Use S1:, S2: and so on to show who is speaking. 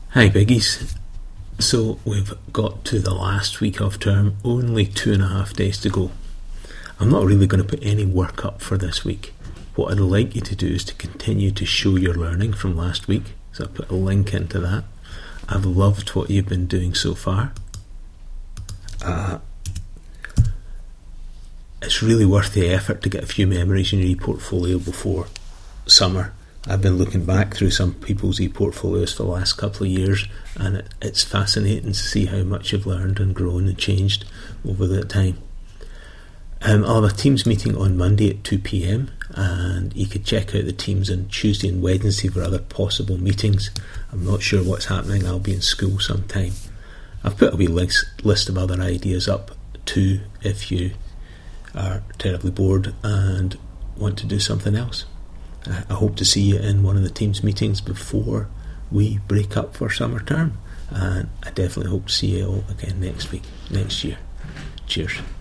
S1: Hi Biggies. So we've got to the last week of term, only 2.5 days to go. I'm not really going to put any work up for this week. What I'd like you to do is to continue to show your learning from last week, so I put a link into that. I've loved what you've been doing so far. It's really worth the effort to get a few memories in your e-portfolio before summer. I've been looking back through some people's e-portfolios for the last couple of years, and it's fascinating to see how much you've learned and grown and changed over that time. I'll have a Teams meeting on Monday at 2 p.m, and you could check out the Teams on Tuesday and Wednesday for other possible meetings. I'm not sure what's happening. I'll be in school sometime. I've put a wee list of other ideas up too if you are terribly bored and want to do something else. I hope to see you in one of the Teams meetings before we break up for summer term, and I definitely hope to see you all again next year. Cheers.